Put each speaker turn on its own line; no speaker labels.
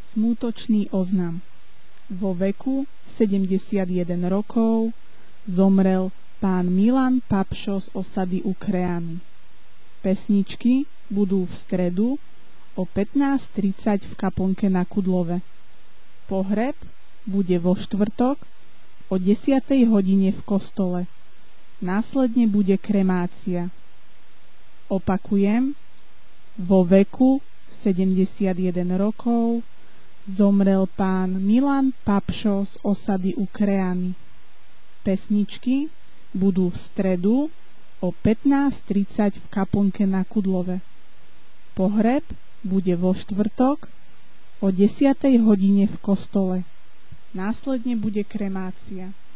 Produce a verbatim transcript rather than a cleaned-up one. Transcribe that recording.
Smútočný oznam. Vo veku sedemdesiatjeden rokov zomrel pán Milan Papšo z osady u Kreamy. Pesničky budú v stredu o pätnásť tridsať v kaplnke na Kudlove. Pohreb bude vo štvrtok o desiatej hodine v kostole. Následne bude kremácia. Opakujem, vo veku sedemdesiatjeden rokov zomrel pán Milan Papšo z osady u Kreamy. Pesničky budú v stredu o pätnásť tridsať v kaplnke na Kudlove. Pohreb bude vo štvrtok o desiatej hodine v kostole. Následne bude kremácia.